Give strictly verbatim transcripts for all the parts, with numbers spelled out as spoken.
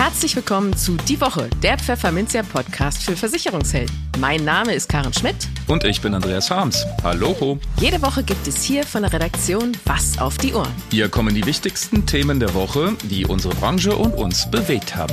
Herzlich willkommen zu Die Woche, der Pfefferminzia Podcast für Versicherungshelden. Mein Name ist Karen Schmidt. Und ich bin Andreas Harms. Hallo. Jede Woche gibt es hier von der Redaktion was auf die Ohren. Hier kommen die wichtigsten Themen der Woche, die unsere Branche und uns bewegt haben.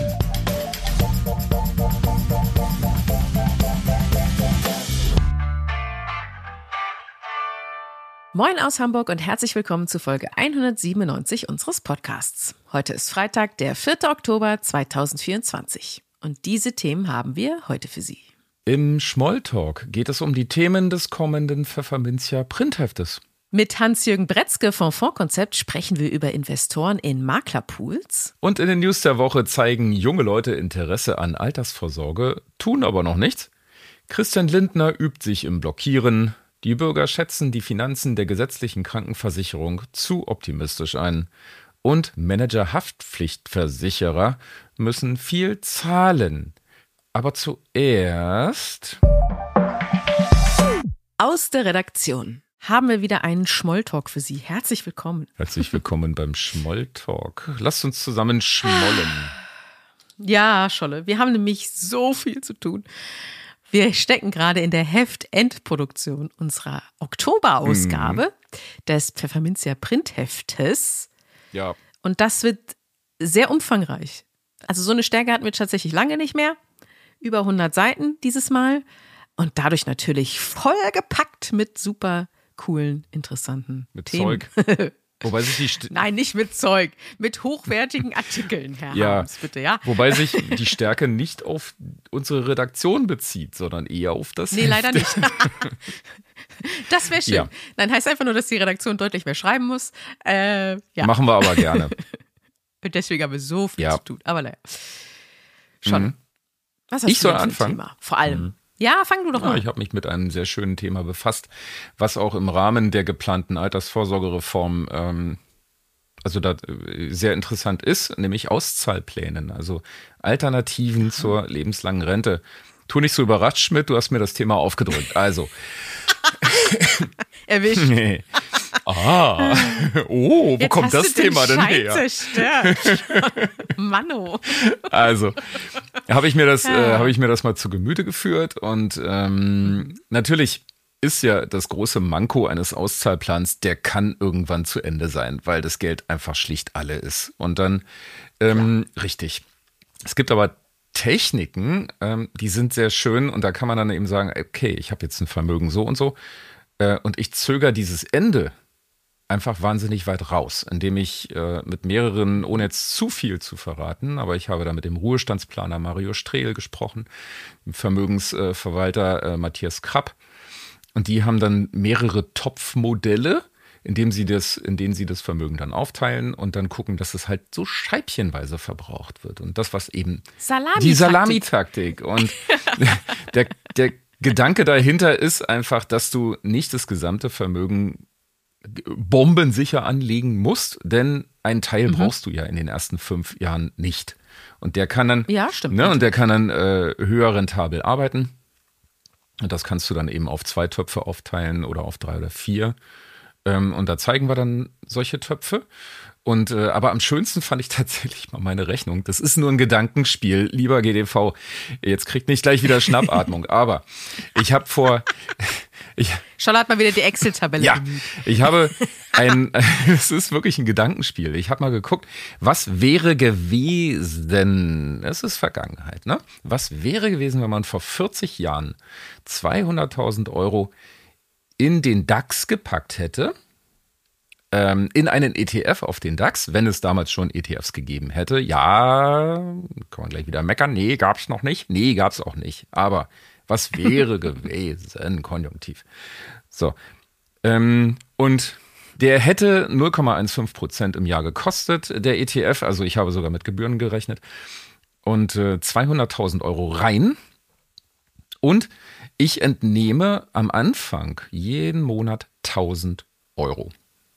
Moin aus Hamburg und herzlich willkommen zu Folge hundertsiebenundneunzig unseres Podcasts. Heute ist Freitag, der vierte Oktober zweitausendvierundzwanzig. Und diese Themen haben wir heute für Sie. Im Schmolltalk geht es um die Themen des kommenden Pfefferminzia Printheftes. Mit Hans-Jürgen Bretzke vom Fondskonzept sprechen wir über Investoren in Maklerpools. Und in den News der Woche zeigen junge Leute Interesse an Altersvorsorge, tun aber noch nichts. Christian Lindner übt sich im Blockieren. Die Bürger schätzen die Finanzen der gesetzlichen Krankenversicherung zu optimistisch ein. Und Manager-Haftpflichtversicherer müssen viel zahlen. Aber zuerst... Aus der Redaktion haben wir wieder einen Schmolltalk für Sie. Herzlich willkommen. Herzlich willkommen beim Schmolltalk. Lasst uns zusammen schmollen. Ja, Scholle, wir haben nämlich so viel zu tun. Wir stecken gerade in der Heftendproduktion unserer Oktoberausgabe mhm. des Pfefferminzia Printheftes. Ja. Und das wird sehr umfangreich. Also so eine Stärke hatten wir tatsächlich lange nicht mehr. Über hundert Seiten dieses Mal. Und dadurch natürlich vollgepackt mit super coolen, interessanten mit Themen. Zeug. Wobei sich die St- Nein, nicht mit Zeug, mit hochwertigen Artikeln, Herr ja, Harms, bitte, ja. Wobei sich die Stärke nicht auf unsere Redaktion bezieht, sondern eher auf das Nee, Heft. leider nicht. Das wäre schön. Ja. Nein, heißt einfach nur, dass die Redaktion deutlich mehr schreiben muss. Äh, ja. Machen wir aber gerne. Und deswegen haben wir so viel ja. zu tun. Aber naja. Schon. Mhm. Was hast ich du soll denn für ein anfangen. Thema? Vor allem. Mhm. Ja, fang du doch ja, mal. Ich habe mich mit einem sehr schönen Thema befasst, was auch im Rahmen der geplanten Altersvorsorgereform ähm, also da sehr interessant ist, nämlich Auszahlplänen, also Alternativen zur lebenslangen Rente. Tu nicht so überrascht, Schmidt, du hast mir das Thema aufgedrückt. Also. Erwischt. Nee. Ah, oh, wo Jetzt kommt das Thema denn her? Zerstört. Manno. Also, habe ich mir das, ja. äh, habe ich mir das mal zu Gemüte geführt und ähm, natürlich ist ja das große Manko eines Auszahlplans, der kann irgendwann zu Ende sein, weil das Geld einfach schlicht alle ist. Und dann, ähm, ja. richtig. Es gibt aber Techniken, ähm, die sind sehr schön und da kann man dann eben sagen, okay, ich habe jetzt ein Vermögen so und so äh, und ich zögere dieses Ende einfach wahnsinnig weit raus, indem ich äh, mit mehreren, ohne jetzt zu viel zu verraten, aber ich habe da mit dem Ruhestandsplaner Mario Strehl gesprochen, dem Vermögensverwalter äh, Matthias Krapp. Und die haben dann mehrere Topfmodelle, in denen sie das, in denen sie das Vermögen dann aufteilen und dann gucken, dass es halt so scheibchenweise verbraucht wird. Und das, was eben Salami-Taktik. die Salamitaktik. Und der, der Gedanke dahinter ist einfach, dass du nicht das gesamte Vermögen bombensicher anlegen musst, denn einen Teil mhm. brauchst du ja in den ersten fünf Jahren nicht. Und der kann dann, ja, stimmt. Ne, und der kann dann äh, höher rentabel arbeiten. Und das kannst du dann eben auf zwei Töpfe aufteilen oder auf drei oder vier. Ähm, und da zeigen wir dann solche Töpfe. Und äh, aber am schönsten fand ich tatsächlich mal meine Rechnung. Das ist nur ein Gedankenspiel, lieber G D V. Jetzt kriegt nicht gleich wieder Schnappatmung. Aber ich habe vor... Ich, Schon hat mal wieder die Excel-Tabelle. Ja, ich habe ein, es ist wirklich ein Gedankenspiel. Ich habe mal geguckt, was wäre gewesen, es ist Vergangenheit, ne? Was wäre gewesen, wenn man vor vierzig Jahren zweihunderttausend Euro in den DAX gepackt hätte, ähm, in einen E T F auf den DAX, wenn es damals schon E T Fs gegeben hätte. Ja, kann man gleich wieder meckern. Nee, gab's noch nicht. Nee, gab's auch nicht. Aber was wäre gewesen? Konjunktiv. So. Ähm, und der hätte null Komma fünfzehn Prozent im Jahr gekostet, der E T F. Also ich habe sogar mit Gebühren gerechnet. Und äh, zweihunderttausend Euro rein. Und ich entnehme am Anfang jeden Monat tausend Euro.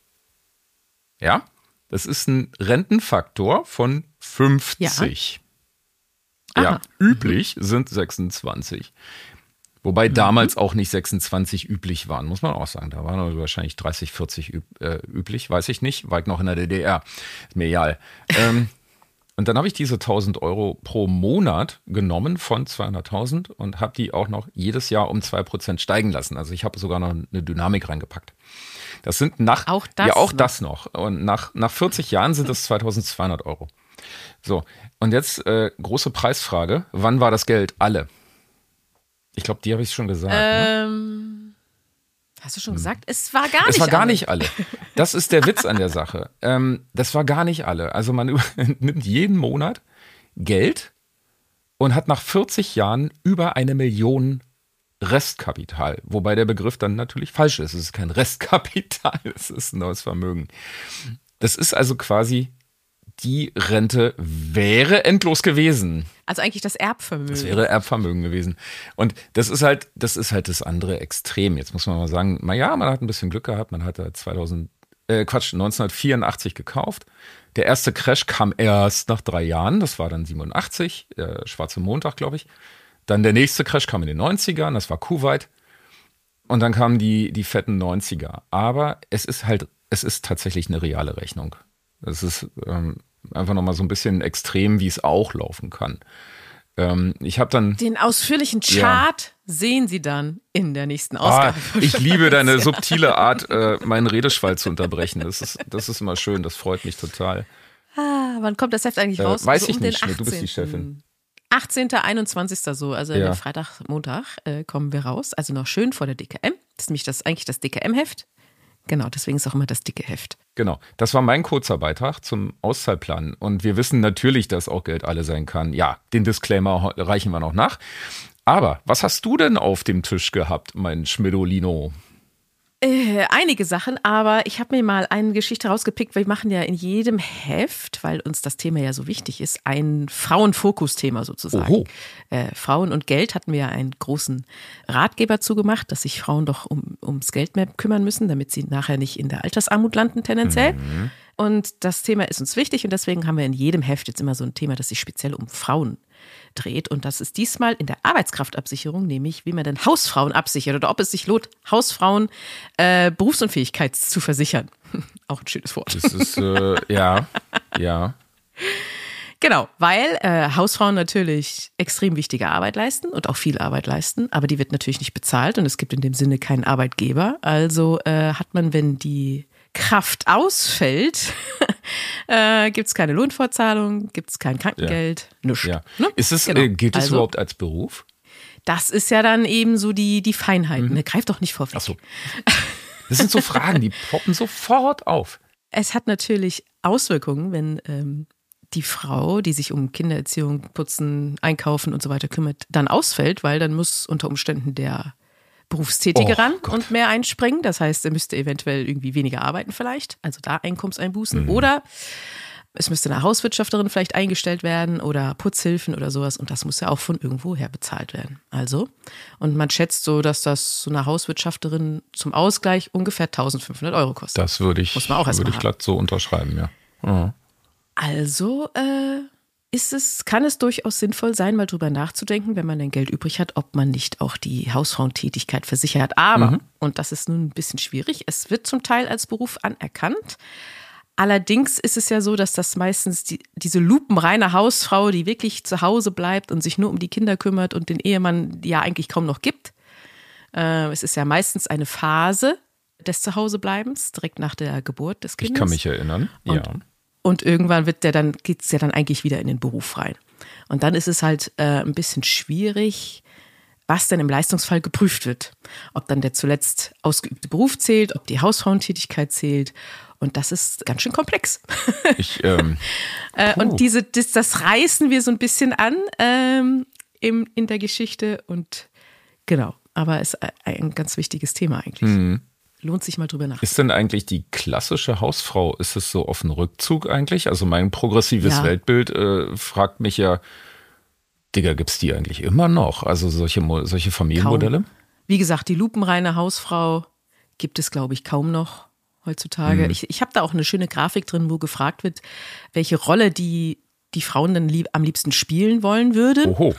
Ja, das ist ein Rentenfaktor von fünfzig. Ja, ja üblich sind sechsundzwanzig. Wobei mhm. damals auch nicht sechsundzwanzig üblich waren, muss man auch sagen. Da waren wahrscheinlich dreißig, vierzig üb- äh, üblich, weiß ich nicht. War ich noch in der D D R. Ist mir egal. ähm, Und dann habe ich diese tausend Euro pro Monat genommen von zweihunderttausend und habe die auch noch jedes Jahr um zwei Prozent steigen lassen. Also ich habe sogar noch eine Dynamik reingepackt. Das sind nach, auch das ja auch noch. das noch. Und nach, nach vierzig Jahren sind das zweitausendzweihundert Euro. So, und jetzt äh, große Preisfrage. Wann war das Geld alle? Ich glaube, die habe ich schon gesagt. Ähm, ne? Hast du schon gesagt? Es war gar nicht alle. Es war gar alle. nicht alle. Das ist der Witz an der Sache. Ähm, das war gar nicht alle. Also man nimmt jeden Monat Geld und hat nach vierzig Jahren über eine Million Restkapital. Wobei der Begriff dann natürlich falsch ist. Es ist kein Restkapital, es ist ein neues Vermögen. Das ist also quasi, die Rente wäre endlos gewesen. Also eigentlich das Erbvermögen. Das wäre Erbvermögen gewesen. Und das ist halt, das ist halt das andere Extrem. Jetzt muss man mal sagen, na ja, man hat ein bisschen Glück gehabt. Man hat da zweitausend, äh, Quatsch, neunzehnhundertvierundachtzig gekauft. Der erste Crash kam erst nach drei Jahren. Das war dann siebenundachtzig, der schwarze Montag, glaube ich. Dann der nächste Crash kam in den neunzigern. Das war Kuwait. Und dann kamen die, die fetten neunziger. Aber es ist halt, es ist tatsächlich eine reale Rechnung. Es ist ähm, einfach nochmal so ein bisschen extrem, wie es auch laufen kann. Ähm, ich habe dann den ausführlichen Chart ja. sehen Sie dann in der nächsten Ausgabe. Ah, ich liebe deine subtile Art, äh, meinen Redeschwall zu unterbrechen. Das ist, das ist immer schön, das freut mich total. Ah, wann kommt das Heft eigentlich raus? Äh, weiß also ich um nicht, den du bist die Chefin. achtzehnter einundzwanzigster so, also ja. der Freitag, Montag äh, kommen wir raus. Also noch schön vor der D K M. Das ist nämlich das, eigentlich das D K M-Heft. Genau, deswegen ist auch immer das dicke Heft. Genau, das war mein kurzer Beitrag zum Auszahlplan. Und wir wissen natürlich, dass auch Geld alle sein kann. Ja, den Disclaimer reichen wir noch nach. Aber was hast du denn auf dem Tisch gehabt, mein Schmidolino? Äh, einige Sachen, aber ich habe mir mal eine Geschichte rausgepickt, weil wir machen ja in jedem Heft, weil uns das Thema ja so wichtig ist, ein Frauenfokusthema sozusagen. Oho. Äh, Frauen und Geld hatten wir ja einen großen Ratgeber zugemacht, dass sich Frauen doch um, ums Geld mehr kümmern müssen, damit sie nachher nicht in der Altersarmut landen tendenziell. Mhm. Und das Thema ist uns wichtig und deswegen haben wir in jedem Heft jetzt immer so ein Thema, das sich speziell um Frauen dreht. Und das ist diesmal in der Arbeitskraftabsicherung, nämlich wie man denn Hausfrauen absichert oder ob es sich lohnt, Hausfrauen äh, Berufsunfähigkeit zu versichern. Auch ein schönes Wort. Das ist, äh, ja, ja. Genau, weil äh, Hausfrauen natürlich extrem wichtige Arbeit leisten und auch viel Arbeit leisten, aber die wird natürlich nicht bezahlt und es gibt in dem Sinne keinen Arbeitgeber. Also äh, hat man, wenn die Kraft ausfällt, äh, gibt es keine Lohnfortzahlung, gibt es kein Krankengeld, ja. nichts. Ja. Ne? Ist es, genau. äh, gilt es also, überhaupt als Beruf? Das ist ja dann eben so die, die Feinheiten. Mhm. Ne? Greif doch nicht vorweg. Ach so. Das sind so Fragen, die poppen sofort auf. Es hat natürlich Auswirkungen, wenn ähm, die Frau, die sich um Kindererziehung, Putzen, Einkaufen und so weiter kümmert, dann ausfällt, weil dann muss unter Umständen der Berufstätige oh, ran Gott. und mehr einspringen. Das heißt, er müsste eventuell irgendwie weniger arbeiten vielleicht, also da Einkommenseinbußen. Mhm. Oder es müsste eine Hauswirtschafterin vielleicht eingestellt werden oder Putzhilfen oder sowas. Und das muss ja auch von irgendwoher bezahlt werden. Also, und man schätzt so, dass das so eine Hauswirtschafterin zum Ausgleich ungefähr eintausendfünfhundert Euro kostet. Das würde ich, muss man auch erst würde mal ich glatt so unterschreiben, ja. Mhm. Also, äh, Ist es, kann es durchaus sinnvoll sein, mal drüber nachzudenken, wenn man dann Geld übrig hat, ob man nicht auch die Hausfrauentätigkeit versichert. Aber, mhm. und das ist nun ein bisschen schwierig, es wird zum Teil als Beruf anerkannt. Allerdings ist es ja so, dass das meistens die, diese lupenreine Hausfrau, die wirklich zu Hause bleibt und sich nur um die Kinder kümmert und den Ehemann ja eigentlich kaum noch gibt. Äh, es ist ja meistens eine Phase des Zuhausebleibens, direkt nach der Geburt des Kindes. Ich kann mich erinnern, und, ja. Und irgendwann wird der dann, geht es ja dann eigentlich wieder in den Beruf rein. Und dann ist es halt äh, ein bisschen schwierig, was denn im Leistungsfall geprüft wird. Ob dann der zuletzt ausgeübte Beruf zählt, ob die Hausfrauentätigkeit zählt. Und das ist ganz schön komplex. Ich, ähm, äh, und diese, das, das reißen wir so ein bisschen an ähm, im, in der Geschichte. Und genau, aber es ist ein ganz wichtiges Thema eigentlich. Mhm. Lohnt sich mal drüber nach. Ist denn eigentlich die klassische Hausfrau, ist es so auf den Rückzug eigentlich? Also mein progressives ja. Weltbild äh, fragt mich ja, Digga, gibt's die eigentlich immer noch? Also solche, solche Familienmodelle? Kaum. Wie gesagt, die lupenreine Hausfrau gibt es, glaube ich, kaum noch heutzutage. Mhm. Ich, ich habe da auch eine schöne Grafik drin, wo gefragt wird, welche Rolle die, die Frauen dann lieb, am liebsten spielen wollen würden. Oho.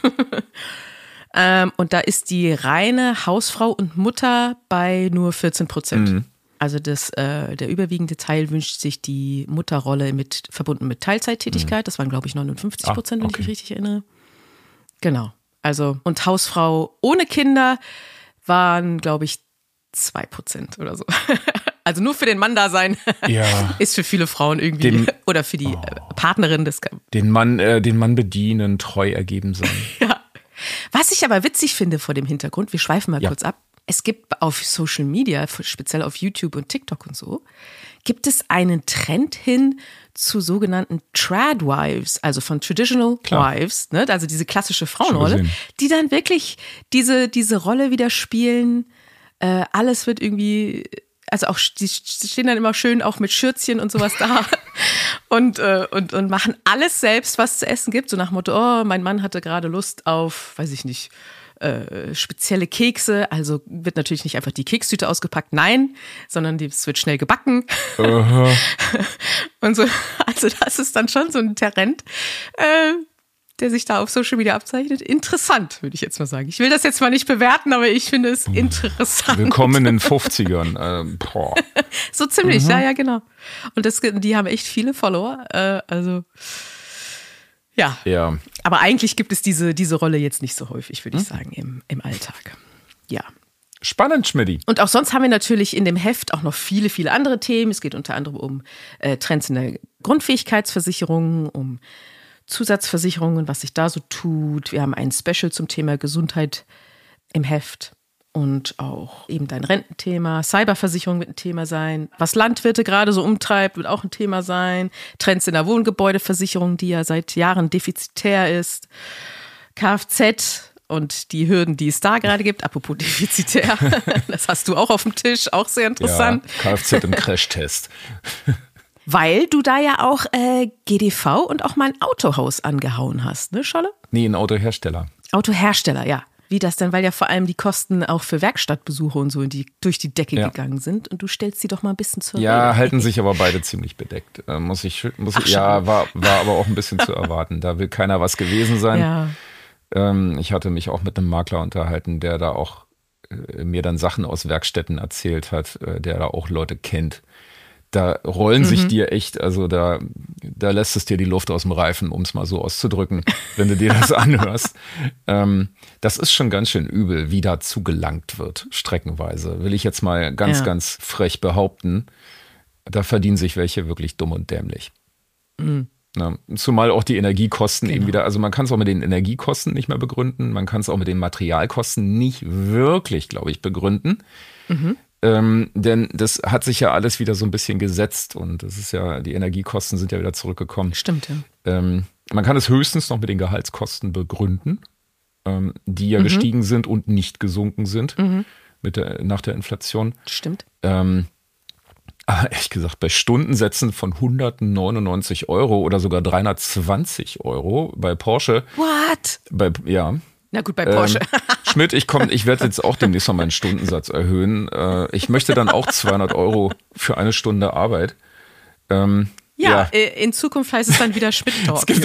ähm, und da ist die reine Hausfrau und Mutter bei nur vierzehn Prozent. Mhm. Also das, äh, der überwiegende Teil wünscht sich die Mutterrolle mit, verbunden mit Teilzeittätigkeit. Das waren, glaube ich, neunundfünfzig Prozent, ah, okay. wenn ich mich richtig erinnere. Genau. Also, und Hausfrau ohne Kinder waren, glaube ich, zwei Prozent oder so. Also nur für den Mann da sein, ja. ist für viele Frauen irgendwie, den, oder für die oh, Partnerin. Das den Mann, äh, den Mann bedienen, treu ergeben sein. Ja. Was ich aber witzig finde vor dem Hintergrund, wir schweifen mal ja. kurz ab. Es gibt auf Social Media, speziell auf YouTube und TikTok und so, gibt es einen Trend hin zu sogenannten Trad-Wives, also von Traditional Klar. Wives, ne? Also diese klassische Frauenrolle, die dann wirklich diese, diese Rolle wieder spielen. Äh, alles wird irgendwie, also auch, die stehen dann immer schön auch mit Schürzchen und sowas da und, äh, und, und machen alles selbst, was zu essen gibt. So nach dem Motto, oh, mein Mann hatte gerade Lust auf, weiß ich nicht, Äh, spezielle Kekse, also wird natürlich nicht einfach die Kekstüte ausgepackt, nein, sondern es wird schnell gebacken. Uh-huh. Und so, also das ist dann schon so ein Trend, äh, der sich da auf Social Media abzeichnet. Interessant, würde ich jetzt mal sagen. Ich will das jetzt mal nicht bewerten, aber ich finde es interessant. Willkommen in den fünfzigern. Äh, boah. So ziemlich, mhm. ja, ja, genau. Und das, die haben echt viele Follower, äh, also Ja. ja, aber eigentlich gibt es diese, diese Rolle jetzt nicht so häufig, würde ich sagen, im, im Alltag. Ja. Spannend, Schmidti. Und auch sonst haben wir natürlich in dem Heft auch noch viele, viele andere Themen. Es geht unter anderem um äh, Trends in der Grundfähigkeitsversicherung, um Zusatzversicherungen, was sich da so tut. Wir haben ein Special zum Thema Gesundheit im Heft. Und auch eben dein Rententhema, Cyberversicherung wird ein Thema sein. Was Landwirte gerade so umtreibt, wird auch ein Thema sein. Trends in der Wohngebäudeversicherung, die ja seit Jahren defizitär ist. Kfz und die Hürden, die es da gerade gibt. Apropos defizitär, das hast du auch auf dem Tisch, auch sehr interessant. Ja, Kfz im Crashtest. Weil du da ja auch äh, G D V und auch mal ein Autohaus angehauen hast, ne, Scholle? Nee, ein Autohersteller. Autohersteller, ja. Wie das denn? Weil ja vor allem die Kosten auch für Werkstattbesuche und so die durch die Decke ja. gegangen sind. Und du stellst sie doch mal ein bisschen zur Ja, Rede. halten sich aber beide ziemlich bedeckt. Äh, muss ich, muss Ach, ich ja, war, war aber auch ein bisschen zu erwarten. Da will keiner was gewesen sein. Ja. Ähm, ich hatte mich auch mit einem Makler unterhalten, der da auch äh, mir dann Sachen aus Werkstätten erzählt hat, äh, der da auch Leute kennt. Da rollen mhm. sich dir echt, also da, da lässt es dir die Luft aus dem Reifen, um es mal so auszudrücken, wenn du dir das anhörst. Ähm, das ist schon ganz schön übel, wie da zugelangt wird, streckenweise. Will ich jetzt mal ganz, ja. ganz frech behaupten. Da verdienen sich welche wirklich dumm und dämlich. Mhm. Ja, zumal auch die Energiekosten genau. eben wieder, also man kann es auch mit den Energiekosten nicht mehr begründen, man kann es auch mit den Materialkosten nicht wirklich, glaube ich, begründen. Mhm. Ähm, denn das hat sich ja alles wieder so ein bisschen gesetzt und das ist ja, die Energiekosten sind ja wieder zurückgekommen. Stimmt, ja. Ähm, man kann es höchstens noch mit den Gehaltskosten begründen, ähm, die ja mhm. gestiegen sind und nicht gesunken sind mhm. mit der, nach der Inflation. Stimmt. Ähm, aber ehrlich gesagt, bei Stundensätzen von hundertneunundneunzig Euro oder sogar dreihundertzwanzig Euro bei Porsche. What? Bei, ja. Na gut, bei Porsche. Ähm, Schmidt, ich komme, ich werde jetzt auch demnächst noch meinen Stundensatz erhöhen. Äh, ich möchte dann auch zweihundert Euro für eine Stunde Arbeit. Ähm, ja, ja, in Zukunft heißt es dann wieder Schmidt-Talk. Es gibt,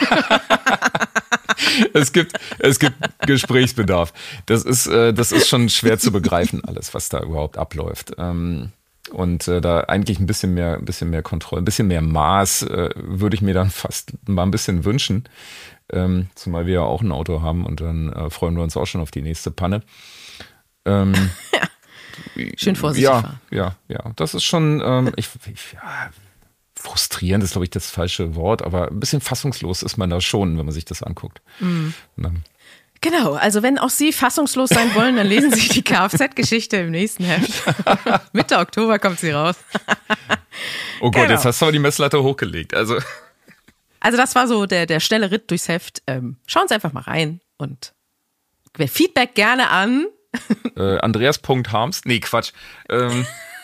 es gibt, es gibt Gesprächsbedarf. Das ist, äh, das ist schon schwer zu begreifen, alles, was da überhaupt abläuft. Ähm, und äh, da eigentlich ein bisschen mehr, ein bisschen mehr Kontrolle, ein bisschen mehr Maß äh, würde ich mir dann fast mal ein bisschen wünschen. Ähm, zumal wir ja auch ein Auto haben und dann äh, freuen wir uns auch schon auf die nächste Panne. Ähm, ja. Schön vorsichtig ja, fahren. Ja, ja, das ist schon, ähm, ich, ich, ja, frustrierend ist, glaube ich, das falsche Wort, aber ein bisschen fassungslos ist man da schon, wenn man sich das anguckt. Mhm. Genau, also wenn auch Sie fassungslos sein wollen, dann lesen Sie die Kfz-Geschichte im nächsten Heft. Mitte Oktober kommt sie raus. Oh Gott, genau. Jetzt hast du aber die Messlatte hochgelegt, also... Also das war so der, der schnelle Ritt durchs Heft. Ähm, schauen Sie einfach mal rein und Feedback gerne an. Äh, Andreas.harms. Nee, Quatsch. Ähm.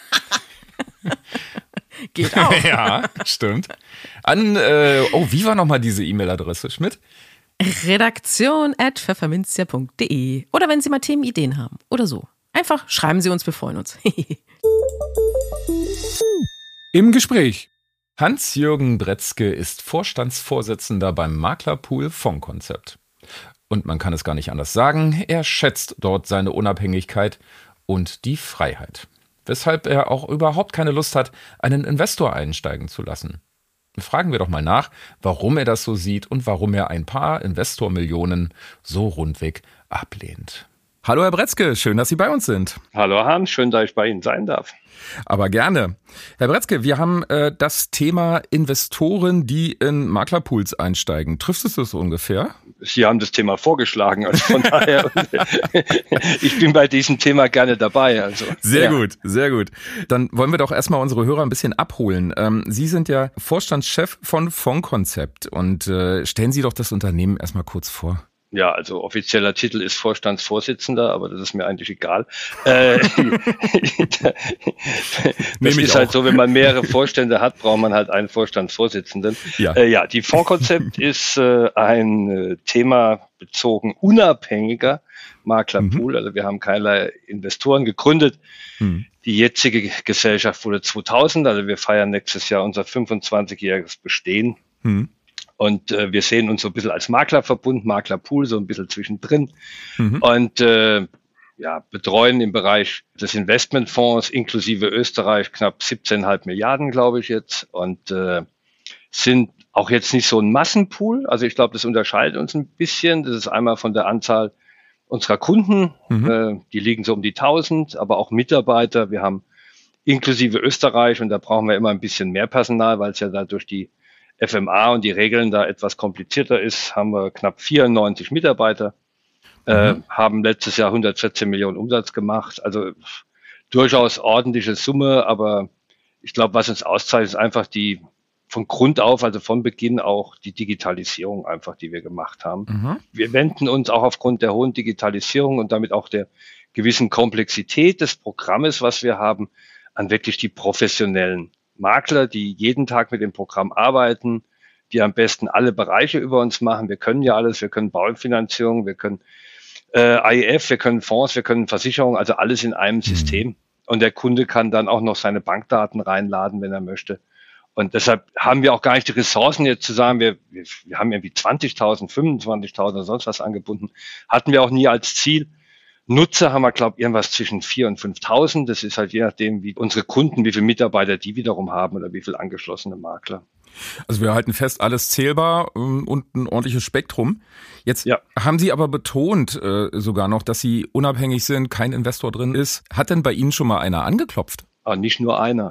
Geht auch. Ja, stimmt. An, äh, oh, wie war nochmal diese E-Mail-Adresse, Schmidt? Redaktion at pfefferminzia punkt de. Oder wenn Sie mal Themenideen haben oder so. Einfach schreiben Sie uns, wir freuen uns. Im Gespräch. Hans-Jürgen Bretzke ist Vorstandsvorsitzender beim Maklerpool Fondskonzept. Und man kann es gar nicht anders sagen, er schätzt dort seine Unabhängigkeit und die Freiheit. weshalb er auch überhaupt keine Lust hat, einen Investor einsteigen zu lassen. Fragen wir doch mal nach, warum er das so sieht und warum er ein paar Investormillionen so rundweg ablehnt. Hallo Herr Bretzke, schön, dass Sie bei uns sind. Hallo Hans, schön, dass ich bei Ihnen sein darf. Aber gerne. Herr Bretzke, wir haben äh, das Thema Investoren, die in Maklerpools einsteigen. Trifft es das ungefähr? Sie haben das Thema vorgeschlagen, also von daher, ich bin bei diesem Thema gerne dabei. Also Sehr ja. gut, sehr gut. Dann wollen wir doch erstmal unsere Hörer ein bisschen abholen. Ähm, Sie sind ja Vorstandschef von Fondskonzept und äh, stellen Sie doch das Unternehmen erstmal kurz vor. Ja, also offizieller Titel ist Vorstandsvorsitzender, aber das ist mir eigentlich egal. Äh, das ist halt so, wenn man mehrere Vorstände hat, braucht man halt einen Vorstandsvorsitzenden. Ja, äh, ja die Fondskonzept ist äh, ein äh, themabezogen unabhängiger Maklerpool. Mhm. Also wir haben keinerlei Investoren gegründet. Mhm. Die jetzige Gesellschaft wurde zweitausend, also wir feiern nächstes Jahr unser fünfundzwanzigjähriges Bestehen. Mhm. Und äh, wir sehen uns so ein bisschen als Maklerverbund, Maklerpool, so ein bisschen zwischendrin. Mhm. Und äh, ja, betreuen im Bereich des Investmentfonds inklusive Österreich knapp siebzehn Komma fünf Milliarden, glaube ich jetzt. Und äh, sind auch jetzt nicht so ein Massenpool. Also ich glaube, das unterscheidet uns ein bisschen. Das ist einmal von der Anzahl unserer Kunden. Mhm. Äh, die liegen so um die tausend, aber auch Mitarbeiter. Wir haben inklusive Österreich, und da brauchen wir immer ein bisschen mehr Personal, weil es ja da durch die F M A und die Regeln da etwas komplizierter ist, haben wir knapp vierundneunzig Mitarbeiter, mhm. äh, haben letztes Jahr hundertvierzehn Millionen Umsatz gemacht, also durchaus ordentliche Summe, aber ich glaube, was uns auszeichnet, ist einfach die von Grund auf, also von Beginn auch die Digitalisierung einfach, die wir gemacht haben. Mhm. Wir wenden uns auch aufgrund der hohen Digitalisierung und damit auch der gewissen Komplexität des Programmes, was wir haben, an wirklich die professionellen Makler, die jeden Tag mit dem Programm arbeiten, die am besten alle Bereiche über uns machen. Wir können ja alles, wir können Baufinanzierung, wir können äh, I E F, wir können Fonds, wir können Versicherungen, also alles in einem mhm. System. Und der Kunde kann dann auch noch seine Bankdaten reinladen, wenn er möchte. Und deshalb haben wir auch gar nicht die Ressourcen jetzt zu sagen, wir, wir, wir haben irgendwie zwanzigtausend, fünfundzwanzigtausend oder sonst was angebunden. Hatten wir auch nie als Ziel. Nutzer haben wir, glaube ich, irgendwas zwischen viertausend und fünftausend. Das ist halt je nachdem, wie unsere Kunden, wie viele Mitarbeiter die wiederum haben oder wie viele angeschlossene Makler. Also wir halten fest, alles zählbar und ein ordentliches Spektrum. Jetzt ja. haben Sie aber betont äh, sogar noch, dass Sie unabhängig sind, kein Investor drin ist. Hat denn bei Ihnen schon mal einer angeklopft? Ah, nicht nur einer.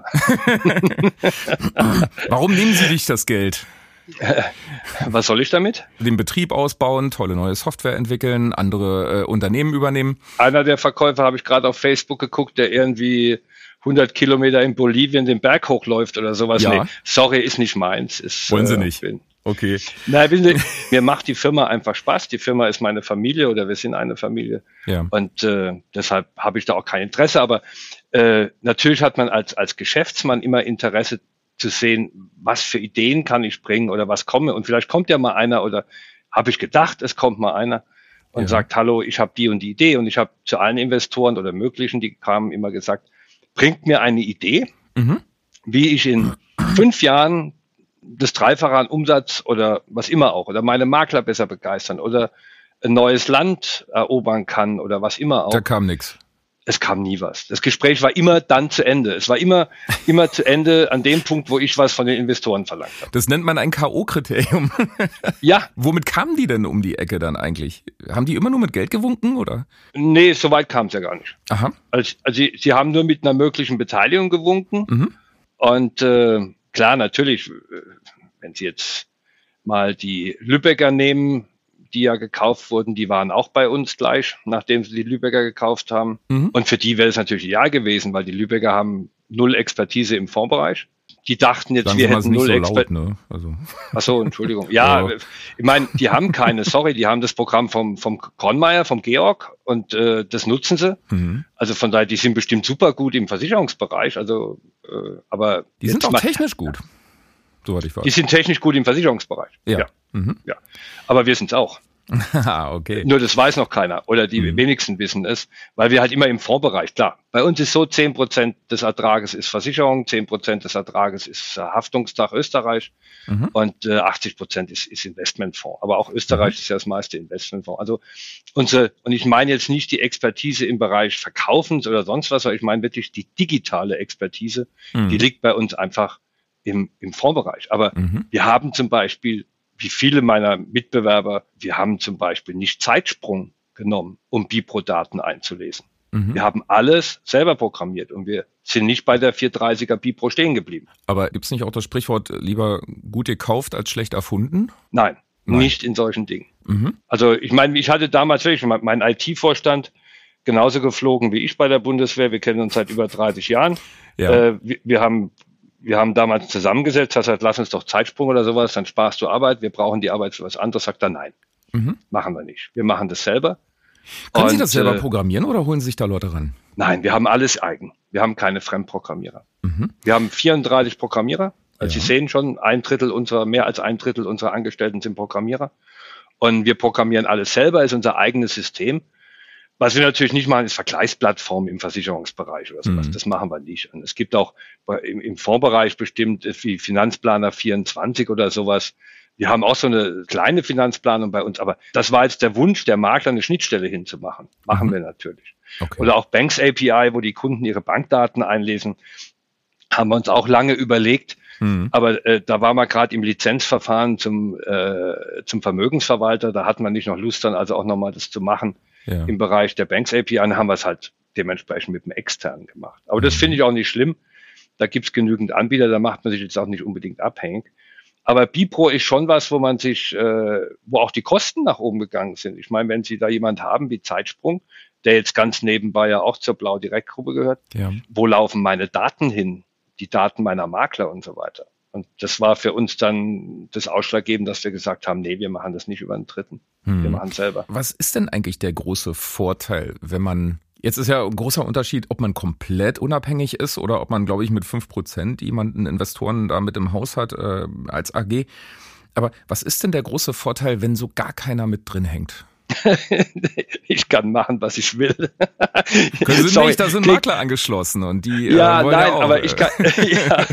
Warum nehmen Sie sich das Geld? Was soll ich damit? Den Betrieb ausbauen, tolle neue Software entwickeln, andere äh, Unternehmen übernehmen. Einer der Verkäufer habe ich gerade auf Facebook geguckt, der irgendwie hundert Kilometer in Bolivien den Berg hochläuft oder sowas. Ja. Nee, sorry, ist nicht meins. Ist, Wollen Sie äh, nicht? Bin, okay. Nein, Sie, mir macht die Firma einfach Spaß. Die Firma ist meine Familie oder wir sind eine Familie. Ja. Und äh, deshalb habe ich da auch kein Interesse. Aber äh, natürlich hat man als, als Geschäftsmann immer Interesse zu sehen, was für Ideen kann ich bringen oder was komme. Und vielleicht kommt ja mal einer oder habe ich gedacht, es kommt mal einer und ja. sagt, hallo, ich habe die und die Idee. Und ich habe zu allen Investoren oder möglichen, die kamen, immer gesagt, bringt mir eine Idee, mhm. wie ich in fünf Jahren das Dreifache an Umsatz oder was immer auch, oder meine Makler besser begeistern oder ein neues Land erobern kann oder was immer auch. Da kam nichts. Es kam nie was. Das Gespräch war immer dann zu Ende. Es war immer, immer zu Ende an dem Punkt, wo ich was von den Investoren verlangt habe. Das nennt man ein K O-Kriterium. Ja. Womit kamen die denn um die Ecke dann eigentlich? Haben die immer nur mit Geld gewunken, oder? Nee, so weit kam es ja gar nicht. Aha. Also, also sie, sie haben nur mit einer möglichen Beteiligung gewunken. Mhm. Und äh, klar, natürlich, wenn Sie jetzt mal die Lübecker nehmen, die ja gekauft wurden, die waren auch bei uns gleich, nachdem sie die Lübecker gekauft haben. Mhm. Und für die wäre es natürlich ja gewesen, weil die Lübecker haben null Expertise im Fondsbereich. Die dachten jetzt, Sagen wir Sie hätten null so Expertise. Ne? Also. Ach so, Entschuldigung. Ja, ja, ich meine, die haben keine, sorry, die haben das Programm vom vom Kornmeier, vom Georg und äh, das nutzen sie. Mhm. Also von daher, die sind bestimmt super gut im Versicherungsbereich. Also, äh, aber die sind auch mal, technisch gut. So hatte ich Die sind technisch gut im Versicherungsbereich. Ja. Ja. Mhm. ja. Aber wir sind es auch. Okay. Nur das weiß noch keiner oder die mhm. wenigsten wissen es, weil wir halt immer im Fondsbereich, klar, bei uns ist so, zehn Prozent des Ertrages ist Versicherung, zehn Prozent des Ertrages ist Haftungsdach Österreich mhm. und äh, achtzig Prozent ist, ist Investmentfonds. Aber auch Österreich mhm. ist ja das meiste Investmentfonds. Also unsere, und ich meine jetzt nicht die Expertise im Bereich Verkaufens oder sonst was, sondern ich meine wirklich die digitale Expertise, mhm. die liegt bei uns einfach im, im Fondsbereich. Aber mhm. wir haben zum Beispiel wie viele meiner Mitbewerber, wir haben zum Beispiel nicht Zeitsprung genommen, um Bipro-Daten einzulesen. Mhm. Wir haben alles selber programmiert und wir sind nicht bei der vierhundertdreißiger Bipro stehen geblieben. Aber gibt es nicht auch das Sprichwort, lieber gut gekauft als schlecht erfunden? Nein, Nein. nicht in solchen Dingen. Mhm. Also ich meine, ich hatte damals wirklich meinen I T-Vorstand genauso geflogen wie ich bei der Bundeswehr. Wir kennen uns seit über dreißig Jahren. Ja. Äh, wir, wir haben Wir haben damals zusammengesetzt, hat gesagt, lass uns doch Zeitsprung oder sowas, dann sparst du Arbeit, wir brauchen die Arbeit für was anderes. Sagt er, nein, mhm. machen wir nicht. Wir machen das selber. Können Und, Sie das selber äh, programmieren oder holen Sie sich da Leute ran? Nein, wir haben alles eigen. Wir haben keine Fremdprogrammierer. Mhm. Wir haben vierunddreißig Programmierer. Also ja. Sie sehen schon, ein Drittel unserer, mehr als ein Drittel unserer Angestellten sind Programmierer. Und wir programmieren alles selber, ist unser eigenes System. Was wir natürlich nicht machen, ist Vergleichsplattformen im Versicherungsbereich oder sowas. Mhm. Das machen wir nicht. Und es gibt auch im, im Fondsbereich bestimmt wie Finanzplaner vierundzwanzig oder sowas. Wir haben auch so eine kleine Finanzplanung bei uns, aber das war jetzt der Wunsch der Makler, eine Schnittstelle hinzumachen. Machen mhm. wir natürlich. Okay. Oder auch Banks A P I, wo die Kunden ihre Bankdaten einlesen, haben wir uns auch lange überlegt. Mhm. Aber äh, da war man gerade im Lizenzverfahren zum, äh, zum Vermögensverwalter. Da hat man nicht noch Lust, dann also auch nochmal das zu machen. Ja. Im Bereich der Banks A P I haben wir es halt dementsprechend mit dem externen gemacht. Aber das mhm. finde ich auch nicht schlimm. Da gibt es genügend Anbieter, da macht man sich jetzt auch nicht unbedingt abhängig. Aber Bipro ist schon was, wo man sich, äh, wo auch die Kosten nach oben gegangen sind. Ich meine, wenn Sie da jemand haben wie Zeitsprung, der jetzt ganz nebenbei ja auch zur Blau-Direkt-Gruppe gehört, ja. wo laufen meine Daten hin? Die Daten meiner Makler und so weiter. Und das war für uns dann das Ausschlaggebende, dass wir gesagt haben, nee, wir machen das nicht über einen Dritten. Hm. Wir machen es selber. Was ist denn eigentlich der große Vorteil, wenn man, jetzt ist ja ein großer Unterschied, ob man komplett unabhängig ist oder ob man, glaube ich, mit fünf Prozent jemanden Investoren da mit im Haus hat äh, als A G. Aber was ist denn der große Vorteil, wenn so gar keiner mit drin hängt? Ich kann machen, was ich will. Können Sie Sorry. nicht, da sind Makler angeschlossen und die ja, äh, wollen nein, ja auch, aber ich kann ja.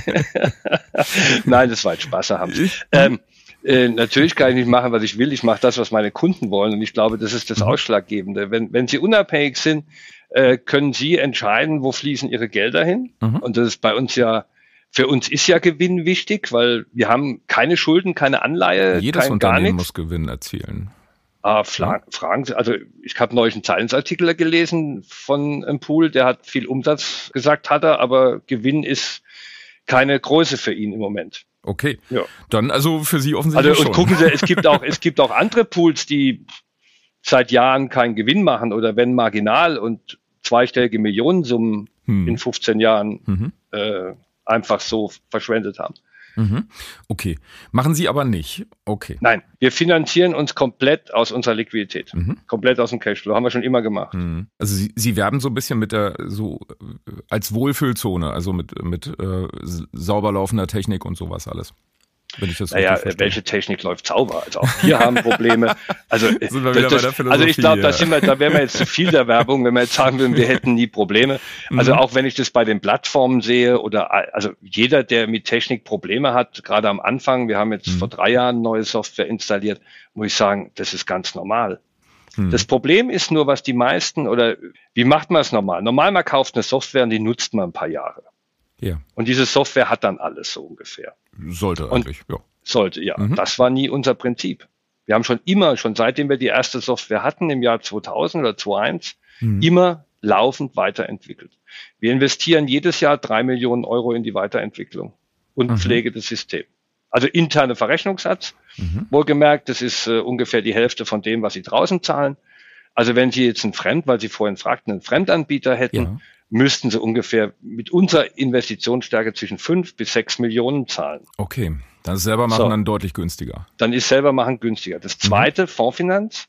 Nein, das war ein Spaß haben. Ähm, äh, natürlich kann ich nicht machen, was ich will. Ich mache das, was meine Kunden wollen und ich glaube, das ist das mhm. Ausschlaggebende. Wenn, wenn Sie unabhängig sind, äh, können Sie entscheiden, wo fließen Ihre Gelder hin. Mhm. Und das ist bei uns ja, für uns ist ja Gewinn wichtig, weil wir haben keine Schulden, keine Anleihe, Jedes kein, Unternehmen gar nichts. muss Gewinn erzielen. Ah, fra- fragen Sie, also ich habe neulich einen Zeitungsartikel gelesen von einem Pool, der hat viel Umsatz gesagt, hat er, aber Gewinn ist keine Größe für ihn im Moment. Okay, ja. Dann also für Sie offensichtlich also, schon. Und gucken Sie, es gibt auch es gibt auch andere Pools, die seit Jahren keinen Gewinn machen oder wenn marginal und zweistellige Millionensummen hm. in fünfzehn Jahren mhm. äh, einfach so verschwendet haben. Mhm. Okay. Machen Sie aber nicht. Okay. Nein, wir finanzieren uns komplett aus unserer Liquidität. Mhm. Komplett aus dem Cashflow. Haben wir schon immer gemacht. Mhm. Also Sie, Sie werben so ein bisschen mit der, so als Wohlfühlzone, also mit, mit äh, sauber laufender Technik und sowas alles. Wenn ich das naja, welche Technik läuft sauber? Also auch wir haben Probleme. Also, sind wir wieder das, bei der also ich glaube, ja. da sind wir, da wären wir jetzt zu viel der Werbung, wenn wir jetzt sagen würden, wir hätten nie Probleme. Also mhm. auch wenn ich das bei den Plattformen sehe oder also jeder, der mit Technik Probleme hat, gerade am Anfang, wir haben jetzt mhm. vor drei Jahren neue Software installiert, muss ich sagen, das ist ganz normal. Mhm. Das Problem ist nur, was die meisten oder wie macht man es normal? Normal, man kauft eine Software und die nutzt man ein paar Jahre. Ja. Und diese Software hat dann alles so ungefähr. Sollte eigentlich, und ja. Sollte, ja. Mhm. Das war nie unser Prinzip. Wir haben schon immer, schon seitdem wir die erste Software hatten, im Jahr zweitausend oder zweitausendeins, mhm. immer laufend weiterentwickelt. Wir investieren jedes Jahr drei Millionen Euro in die Weiterentwicklung und mhm. Pflege des Systems. Also interne Verrechnungssatz, mhm. wohlgemerkt, das ist äh, ungefähr die Hälfte von dem, was Sie draußen zahlen. Also wenn Sie jetzt einen Fremd, weil Sie vorhin fragten, einen Fremdanbieter hätten, ja. müssten sie ungefähr mit unserer Investitionsstärke zwischen fünf bis sechs Millionen zahlen. Okay, dann ist selber machen so. dann deutlich günstiger. Dann ist selber machen günstiger. Das zweite, mhm. Fondsfinanz.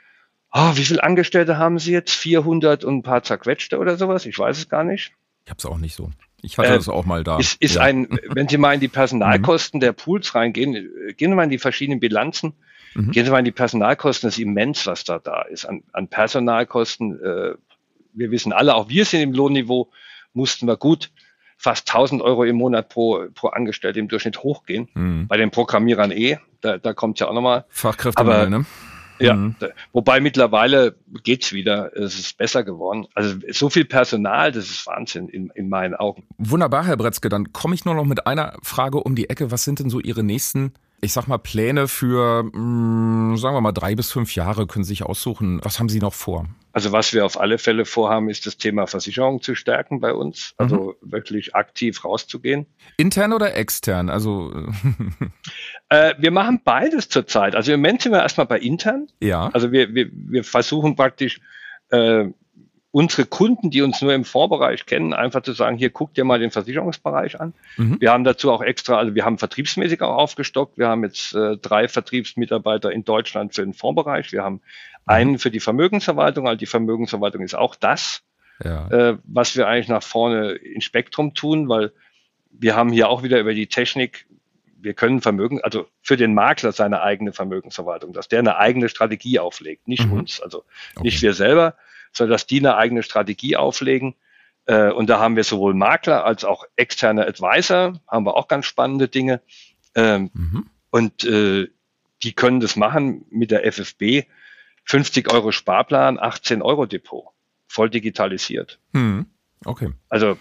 Oh, wie viele Angestellte haben Sie jetzt? vierhundert und ein paar zerquetschte oder sowas? Ich weiß es gar nicht. Ich habe es auch nicht so. Ich hatte äh, das auch mal da. Ist, ist ja. ein, wenn Sie mal in die Personalkosten der Pools reingehen, gehen wir mal in die verschiedenen Bilanzen. Mhm. Gehen Sie mal in die Personalkosten, das ist immens, was da da ist. An, an Personalkosten, äh, wir wissen alle, auch wir sind im Lohnniveau, mussten wir gut fast tausend Euro im Monat pro, pro Angestellte im Durchschnitt hochgehen. Mhm. Bei den Programmierern eh, da, da kommt es ja auch nochmal. Fachkräftemangel, ne? Ja, mhm. da, wobei mittlerweile geht's wieder, es ist besser geworden. Also so viel Personal, das ist Wahnsinn in, in meinen Augen. Wunderbar, Herr Bretzke, dann komme ich nur noch mit einer Frage um die Ecke. Was sind denn so Ihre nächsten, ich sag mal, Pläne für, mh, sagen wir mal, drei bis fünf Jahre, können Sie sich aussuchen. Was haben Sie noch vor? Also was wir auf alle Fälle vorhaben, ist das Thema Versicherung zu stärken bei uns. Also mhm. wirklich aktiv rauszugehen. Intern oder extern? Also äh, wir machen beides zurzeit. Also im Moment sind wir erstmal bei intern. Ja. Also wir, wir, wir versuchen praktisch äh, unsere Kunden, die uns nur im Vorbereich kennen, einfach zu sagen, hier guckt dir mal den Versicherungsbereich an. Mhm. Wir haben dazu auch extra, also wir haben vertriebsmäßig auch aufgestockt. Wir haben jetzt äh, drei Vertriebsmitarbeiter in Deutschland für den Fondsbereich. Wir haben mhm. einen für die Vermögensverwaltung. Also die Vermögensverwaltung ist auch das, ja. äh, was wir eigentlich nach vorne ins Spektrum tun, weil wir haben hier auch wieder über die Technik, wir können Vermögen, also für den Makler seine eigene Vermögensverwaltung, dass der eine eigene Strategie auflegt, nicht mhm. uns, also okay. nicht wir selber, sondern dass die eine eigene Strategie auflegen. Äh, und da haben wir sowohl Makler als auch externe Advisor, haben wir auch ganz spannende Dinge. Ähm, mhm. Und äh, die können das machen mit der F F B. fünfzig Euro Sparplan, achtzehn Euro Depot. Voll digitalisiert. Mhm. Okay. Also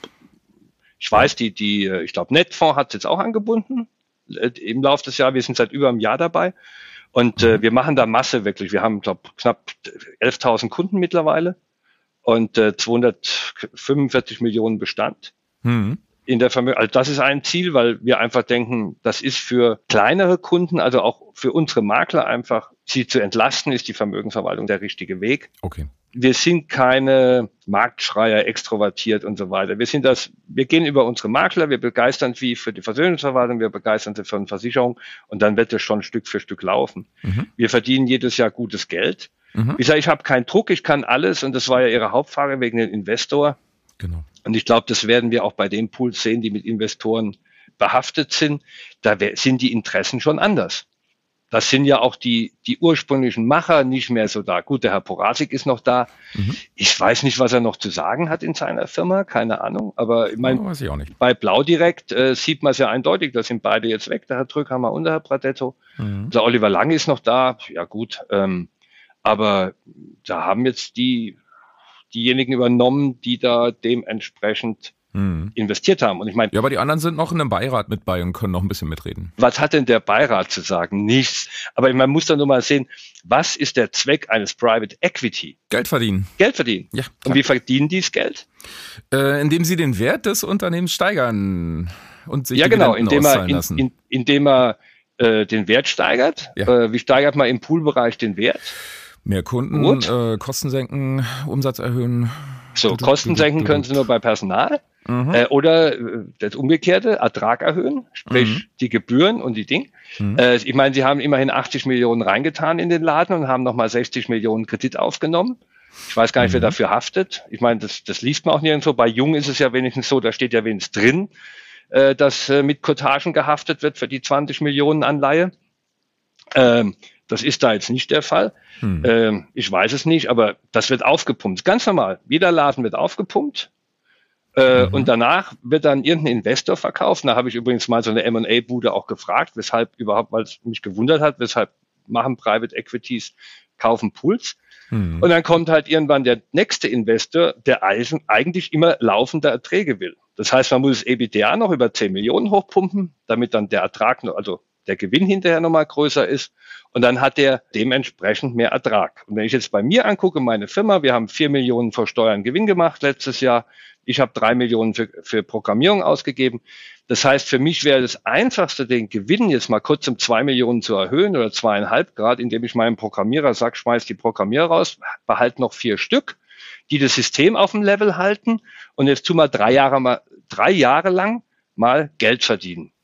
ich weiß, die, die, ich glaube, Netfonds hat es jetzt auch angebunden äh, im Laufe des Jahres. Wir sind seit über einem Jahr dabei. Und äh, wir machen da Masse wirklich. Wir haben, glaube knapp elftausend Kunden mittlerweile und äh, zweihundertfünfundvierzig Millionen Bestand mhm. in der Vermögen. Also das ist ein Ziel, weil wir einfach denken, das ist für kleinere Kunden, also auch für unsere Makler einfach, sie zu entlasten, ist die Vermögensverwaltung der richtige Weg. Okay. Wir sind keine Marktschreier, extrovertiert und so weiter. Wir sind das, wir gehen über unsere Makler, wir begeistern sie für die Vermögensverwaltung, wir begeistern sie für eine Versicherung und dann wird es schon Stück für Stück laufen. Mhm. Wir verdienen jedes Jahr gutes Geld. Mhm. Ich sage, ich habe keinen Druck, ich kann alles und das war ja Ihre Hauptfrage wegen dem Investor. Genau. Und ich glaube, das werden wir auch bei den Pools sehen, die mit Investoren behaftet sind. Da sind die Interessen schon anders. Das sind ja auch die, die ursprünglichen Macher nicht mehr so da. Gut, der Herr Porasik ist noch da. Mhm. Ich weiß nicht, was er noch zu sagen hat in seiner Firma, keine Ahnung. Aber ich meine, weiß ich auch nicht. Bei Blau direkt äh, sieht man es ja eindeutig, da sind beide jetzt weg, der Herr Drückhammer und der Herr Pradetto. Mhm. Der Oliver Lang ist noch da, ja gut. Ähm, aber da haben jetzt die diejenigen übernommen, die da dementsprechend Hm. investiert haben. Und ich meine, ja, aber die anderen sind noch in einem Beirat mit bei und können noch ein bisschen mitreden. Was hat denn der Beirat zu sagen? Nichts. Aber man muss dann nur mal sehen, was ist der Zweck eines Private Equity? Geld verdienen. Geld verdienen. Ja. Und wie verdienen die das Geld? Äh, indem sie den Wert des Unternehmens steigern und sich ja genau, Dividenden indem er, auszahlen in, lassen. In, indem er äh, den Wert steigert. Ja. Äh, wie steigert man im Poolbereich den Wert? Mehr Kunden, äh, Kosten senken, Umsatz erhöhen. So, Kosten senken können Sie nur bei Personal. Mhm. Äh, oder äh, das Umgekehrte, Ertrag erhöhen, sprich mhm. die Gebühren und die Dinge. Mhm. Äh, ich meine, Sie haben immerhin achtzig Millionen reingetan in den Laden und haben nochmal sechzig Millionen Kredit aufgenommen. Ich weiß gar nicht, mhm. wer dafür haftet. Ich meine, das, das liest man auch nirgendwo. Bei Jung ist es ja wenigstens so, da steht ja wenigstens drin, äh, dass äh, mit Cottagen gehaftet wird für die zwanzig Millionen Anleihe. Ähm, das ist da jetzt nicht der Fall. Mhm. Ähm, ich weiß es nicht, aber das wird aufgepumpt. Ganz normal. Jeder Laden wird aufgepumpt. Äh, mhm. Und danach wird dann irgendein Investor verkauft. Da habe ich übrigens mal so eine M und A-Bude auch gefragt, weshalb überhaupt, weil es mich gewundert hat, weshalb machen Private Equities, kaufen Pools. Mhm. Und dann kommt halt irgendwann der nächste Investor, der eigentlich immer laufende Erträge will. Das heißt, man muss das E B T A noch über zehn Millionen hochpumpen, damit dann der Ertrag, noch, also der Gewinn hinterher nochmal größer ist. Und dann hat der dementsprechend mehr Ertrag. Und wenn ich jetzt bei mir angucke, meine Firma, wir haben vier Millionen vor Steuern Gewinn gemacht letztes Jahr. Ich habe drei Millionen für, für Programmierung ausgegeben. Das heißt, für mich wäre das Einfachste, den Gewinn jetzt mal kurz um zwei Millionen zu erhöhen oder zweieinhalb Grad, indem ich meinem Programmierer sage, schmeiß die Programmierer raus, behalte noch vier Stück, die das System auf dem Level halten und jetzt tu mal drei Jahre mal, drei Jahre lang mal Geld verdienen.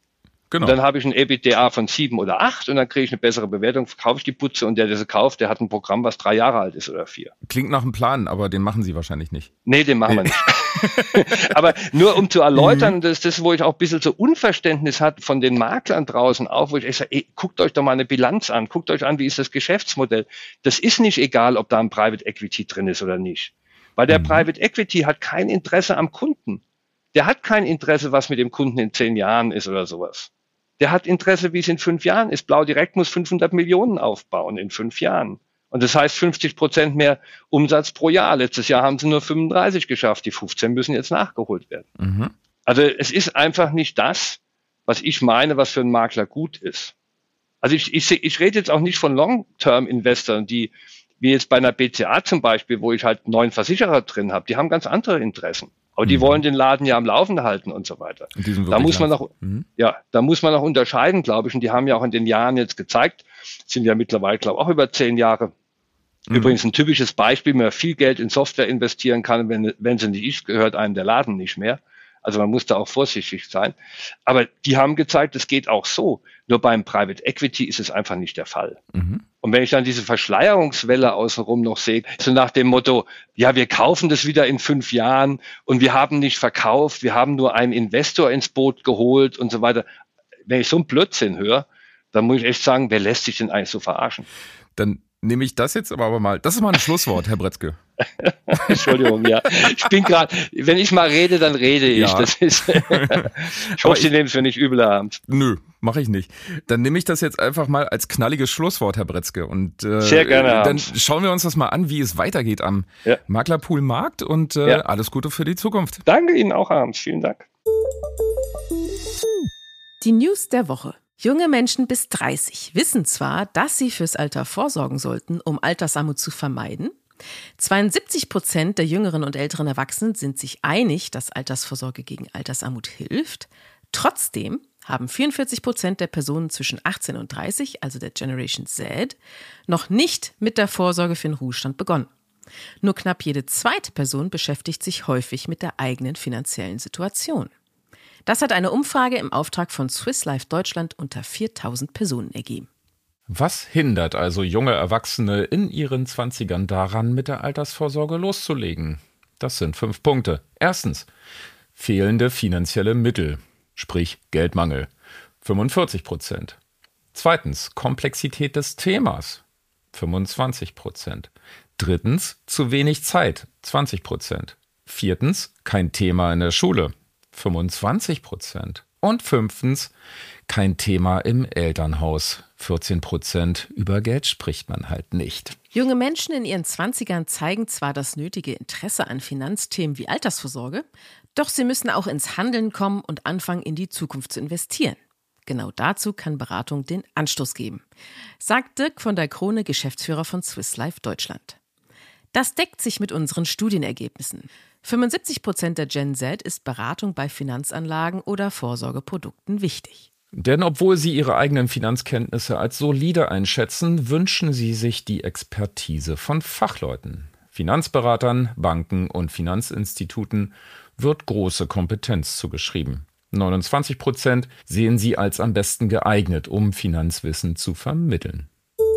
Genau. Und dann habe ich ein EBITDA von sieben oder acht und dann kriege ich eine bessere Bewertung, verkaufe ich die Putze und der, der sie kauft, der hat ein Programm, was drei Jahre alt ist oder vier. Klingt nach einem Plan, aber den machen Sie wahrscheinlich nicht. Nee, den machen nee. wir nicht. Aber nur um zu erläutern, das ist das, wo ich auch ein bisschen so Unverständnis hatte von den Maklern draußen auch, wo ich echt sage, ey, guckt euch doch mal eine Bilanz an, guckt euch an, wie ist das Geschäftsmodell. Das ist nicht egal, ob da ein Private Equity drin ist oder nicht. Weil der mhm. Private Equity hat kein Interesse am Kunden. Der hat kein Interesse, was mit dem Kunden in zehn Jahren ist oder sowas. Der hat Interesse, wie es in fünf Jahren ist. Blau Direkt muss fünfhundert Millionen aufbauen in fünf Jahren. Und das heißt fünfzig Prozent mehr Umsatz pro Jahr. Letztes Jahr haben sie nur fünfunddreißig geschafft. Die fünfzehn müssen jetzt nachgeholt werden. Mhm. Also es ist einfach nicht das, was ich meine, was für einen Makler gut ist. Also ich, ich, ich rede jetzt auch nicht von Long-Term-Investoren, die, wie jetzt bei einer B C A zum Beispiel, wo ich halt neun Versicherer drin habe, die haben ganz andere Interessen. Aber die mhm. wollen den Laden ja am Laufen halten und so weiter. Und da muss man noch, mhm. ja, da muss man noch unterscheiden, glaube ich. Und die haben ja auch in den Jahren jetzt gezeigt, sind ja mittlerweile, glaube ich, auch über zehn Jahre. Mhm. Übrigens ein typisches Beispiel, wenn man viel Geld in Software investieren kann, wenn, wenn sie nicht ist, gehört einem der Laden nicht mehr. Also man muss da auch vorsichtig sein. Aber die haben gezeigt, es geht auch so. Nur beim Private Equity ist es einfach nicht der Fall. Mhm. Und wenn ich dann diese Verschleierungswelle außenrum noch sehe, so nach dem Motto, ja, wir kaufen das wieder in fünf Jahren und wir haben nicht verkauft, wir haben nur einen Investor ins Boot geholt und so weiter. Wenn ich so einen Blödsinn höre, dann muss ich echt sagen, wer lässt sich denn eigentlich so verarschen? Dann nehme ich das jetzt aber, aber mal, das ist mal ein Schlusswort, Herr Bretzke. Entschuldigung, ja. Ich bin gerade, wenn ich mal rede, dann rede ich. Ja. Das ist, ich hoffe, Sie nehmen es mir nicht übel abends. Nö, mache ich nicht. Dann nehme ich das jetzt einfach mal als knalliges Schlusswort, Herr Bretzke. Und äh, sehr gerne. Dann abends. Schauen wir uns das mal an, wie es weitergeht am ja. Maklerpool Markt und äh, ja. alles Gute für die Zukunft. Danke Ihnen auch abends. Vielen Dank. Die News der Woche. Junge Menschen bis dreißig wissen zwar, dass sie fürs Alter vorsorgen sollten, um Altersarmut zu vermeiden. zweiundsiebzig Prozent der jüngeren und älteren Erwachsenen sind sich einig, dass Altersvorsorge gegen Altersarmut hilft. Trotzdem haben vierundvierzig Prozent der Personen zwischen achtzehn und dreißig, also der Generation Z, noch nicht mit der Vorsorge für den Ruhestand begonnen. Nur knapp jede zweite Person beschäftigt sich häufig mit der eigenen finanziellen Situation. Das hat eine Umfrage im Auftrag von Swiss Life Deutschland unter viertausend Personen ergeben. Was hindert also junge Erwachsene in ihren Zwanzigern daran, mit der Altersvorsorge loszulegen? Das sind fünf Punkte. Erstens, fehlende finanzielle Mittel, sprich Geldmangel, fünfundvierzig Prozent. Zweitens, Komplexität des Themas, fünfundzwanzig Prozent. Drittens, zu wenig Zeit, zwanzig Prozent. Viertens, kein Thema in der Schule, fünfundzwanzig Prozent. Und fünftens, kein Thema im Elternhaus, vierzehn Prozent. Über Geld spricht man halt nicht. Junge Menschen in ihren Zwanzigern zeigen zwar das nötige Interesse an Finanzthemen wie Altersvorsorge, doch sie müssen auch ins Handeln kommen und anfangen, in die Zukunft zu investieren. Genau dazu kann Beratung den Anstoß geben, sagt Dirk von der Krone, Geschäftsführer von Swiss Life Deutschland. Das deckt sich mit unseren Studienergebnissen. fünfundsiebzig Prozent der Gen Z ist Beratung bei Finanzanlagen oder Vorsorgeprodukten wichtig. Denn obwohl sie ihre eigenen Finanzkenntnisse als solide einschätzen, wünschen sie sich die Expertise von Fachleuten. Finanzberatern, Banken und Finanzinstituten wird große Kompetenz zugeschrieben. neunundzwanzig Prozent sehen sie als am besten geeignet, um Finanzwissen zu vermitteln.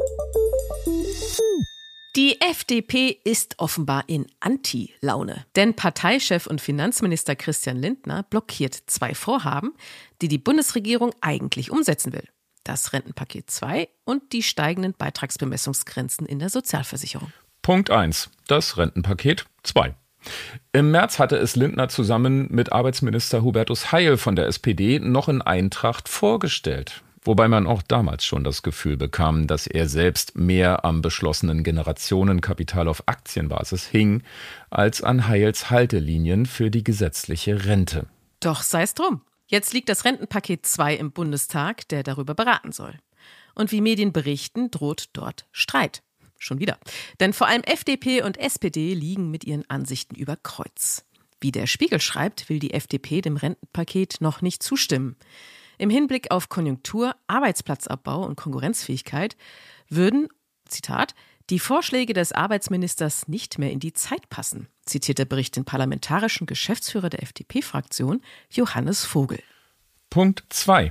Die F D P ist offenbar in Anti-Laune. Denn Parteichef und Finanzminister Christian Lindner blockiert zwei Vorhaben, die die Bundesregierung eigentlich umsetzen will. Das Rentenpaket zwei und die steigenden Beitragsbemessungsgrenzen in der Sozialversicherung. Punkt eins. Das Rentenpaket zwei. Im März hatte es Lindner zusammen mit Arbeitsminister Hubertus Heil von der S P D noch in Eintracht vorgestellt. Wobei man auch damals schon das Gefühl bekam, dass er selbst mehr am beschlossenen Generationenkapital auf Aktienbasis hing, als an Heils Haltelinien für die gesetzliche Rente. Doch sei es drum. Jetzt liegt das Rentenpaket zwei im Bundestag, der darüber beraten soll. Und wie Medien berichten, droht dort Streit. Schon wieder. Denn vor allem F D P und S P D liegen mit ihren Ansichten über Kreuz. Wie der Spiegel schreibt, will die F D P dem Rentenpaket noch nicht zustimmen. Im Hinblick auf Konjunktur, Arbeitsplatzabbau und Konkurrenzfähigkeit würden, Zitat, die Vorschläge des Arbeitsministers nicht mehr in die Zeit passen, zitiert der Bericht den parlamentarischen Geschäftsführer der F D P-Fraktion, Johannes Vogel. Punkt zwei.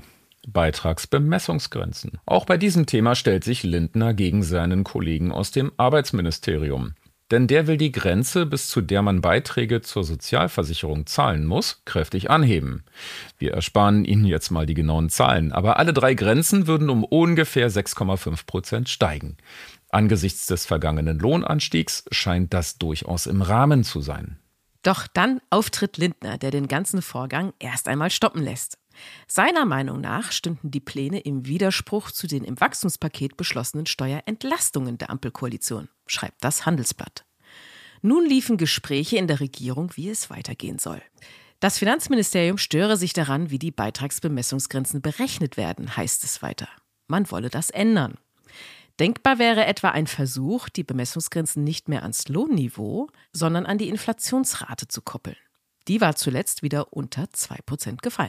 Beitragsbemessungsgrenzen. Auch bei diesem Thema stellt sich Lindner gegen seinen Kollegen aus dem Arbeitsministerium. Denn der will die Grenze, bis zu der man Beiträge zur Sozialversicherung zahlen muss, kräftig anheben. Wir ersparen Ihnen jetzt mal die genauen Zahlen, aber alle drei Grenzen würden um ungefähr sechs Komma fünf Prozent steigen. Angesichts des vergangenen Lohnanstiegs scheint das durchaus im Rahmen zu sein. Doch dann auftritt Lindner, der den ganzen Vorgang erst einmal stoppen lässt. Seiner Meinung nach stünden die Pläne im Widerspruch zu den im Wachstumspaket beschlossenen Steuerentlastungen der Ampelkoalition, schreibt das Handelsblatt. Nun liefen Gespräche in der Regierung, wie es weitergehen soll. Das Finanzministerium störe sich daran, wie die Beitragsbemessungsgrenzen berechnet werden, heißt es weiter. Man wolle das ändern. Denkbar wäre etwa ein Versuch, die Bemessungsgrenzen nicht mehr ans Lohnniveau, sondern an die Inflationsrate zu koppeln. Die war zuletzt wieder unter zwei Prozent gefallen.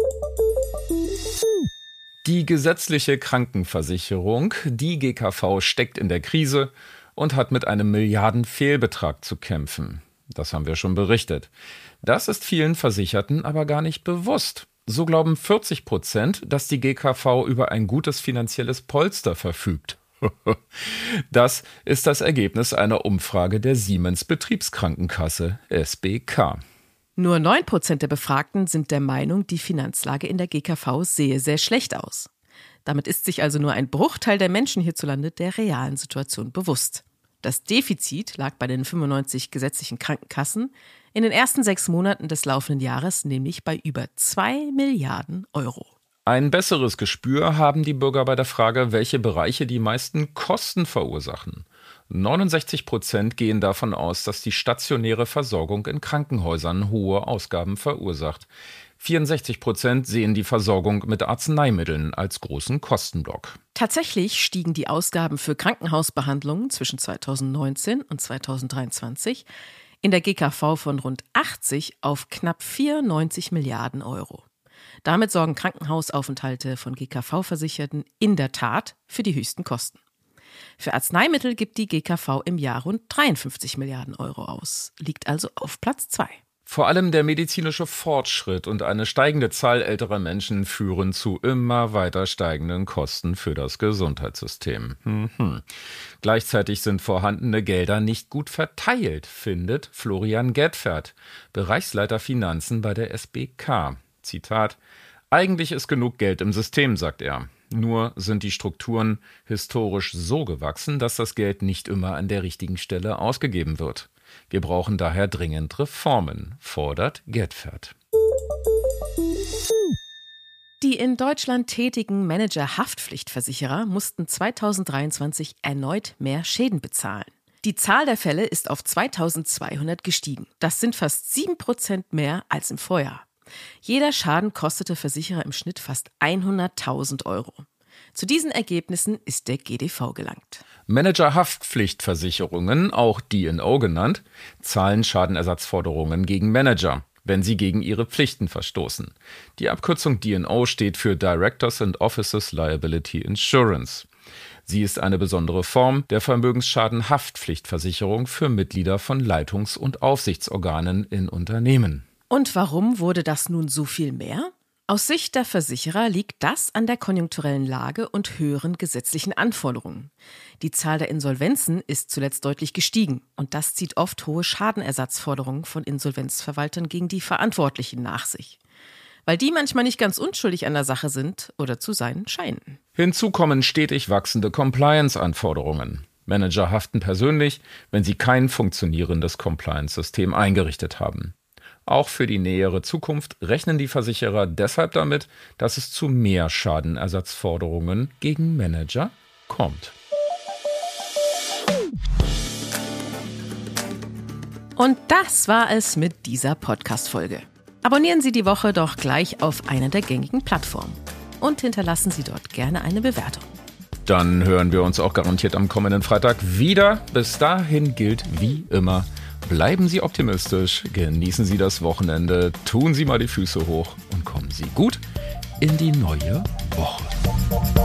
Die gesetzliche Krankenversicherung, die G K V, steckt in der Krise und hat mit einem Milliardenfehlbetrag zu kämpfen. Das haben wir schon berichtet. Das ist vielen Versicherten aber gar nicht bewusst. So glauben vierzig Prozent, dass die G K V über ein gutes finanzielles Polster verfügt. Das ist das Ergebnis einer Umfrage der Siemens Betriebskrankenkasse, S B K. Nur neun Prozent der Befragten sind der Meinung, die Finanzlage in der G K V sehe sehr schlecht aus. Damit ist sich also nur ein Bruchteil der Menschen hierzulande der realen Situation bewusst. Das Defizit lag bei den fünfundneunzig gesetzlichen Krankenkassen in den ersten sechs Monaten des laufenden Jahres nämlich bei über zwei Milliarden Euro. Ein besseres Gespür haben die Bürger bei der Frage, welche Bereiche die meisten Kosten verursachen. neunundsechzig Prozent gehen davon aus, dass die stationäre Versorgung in Krankenhäusern hohe Ausgaben verursacht. vierundsechzig Prozent sehen die Versorgung mit Arzneimitteln als großen Kostenblock. Tatsächlich stiegen die Ausgaben für Krankenhausbehandlungen zwischen zweitausendneunzehn und zweitausenddreiundzwanzig in der G K V von rund achtzig auf knapp vierundneunzig Milliarden Euro. Damit sorgen Krankenhausaufenthalte von G K V-Versicherten in der Tat für die höchsten Kosten. Für Arzneimittel gibt die G K V im Jahr rund dreiundfünfzig Milliarden Euro aus, liegt also auf Platz zwei. Vor allem der medizinische Fortschritt und eine steigende Zahl älterer Menschen führen zu immer weiter steigenden Kosten für das Gesundheitssystem. Mhm. Gleichzeitig sind vorhandene Gelder nicht gut verteilt, findet Florian Gedfert, Bereichsleiter Finanzen bei der S B K. Zitat: Eigentlich ist genug Geld im System, sagt er. Nur sind die Strukturen historisch so gewachsen, dass das Geld nicht immer an der richtigen Stelle ausgegeben wird. Wir brauchen daher dringend Reformen, fordert Gedfert. Die in Deutschland tätigen Manager-Haftpflichtversicherer mussten zweitausenddreiundzwanzig erneut mehr Schäden bezahlen. Die Zahl der Fälle ist auf zweitausendzweihundert gestiegen. Das sind fast sieben Prozent mehr als im Vorjahr. Jeder Schaden kostete Versicherer im Schnitt fast hunderttausend Euro. Zu diesen Ergebnissen ist der G D V gelangt. Manager-Haftpflichtversicherungen, auch D und O genannt, zahlen Schadenersatzforderungen gegen Manager, wenn sie gegen ihre Pflichten verstoßen. Die Abkürzung D und O steht für Directors and Officers Liability Insurance. Sie ist eine besondere Form der Vermögensschaden-Haftpflichtversicherung für Mitglieder von Leitungs- und Aufsichtsorganen in Unternehmen. Und warum wurde das nun so viel mehr? Aus Sicht der Versicherer liegt das an der konjunkturellen Lage und höheren gesetzlichen Anforderungen. Die Zahl der Insolvenzen ist zuletzt deutlich gestiegen und das zieht oft hohe Schadenersatzforderungen von Insolvenzverwaltern gegen die Verantwortlichen nach sich. Weil die manchmal nicht ganz unschuldig an der Sache sind oder zu sein scheinen. Hinzu kommen stetig wachsende Compliance-Anforderungen. Manager haften persönlich, wenn sie kein funktionierendes Compliance-System eingerichtet haben. Auch für die nähere Zukunft rechnen die Versicherer deshalb damit, dass es zu mehr Schadenersatzforderungen gegen Manager kommt. Und das war es mit dieser Podcast-Folge. Abonnieren Sie die Woche doch gleich auf einer der gängigen Plattformen und hinterlassen Sie dort gerne eine Bewertung. Dann hören wir uns auch garantiert am kommenden Freitag wieder. Bis dahin gilt wie immer: Bleiben Sie optimistisch, genießen Sie das Wochenende, tun Sie mal die Füße hoch und kommen Sie gut in die neue Woche.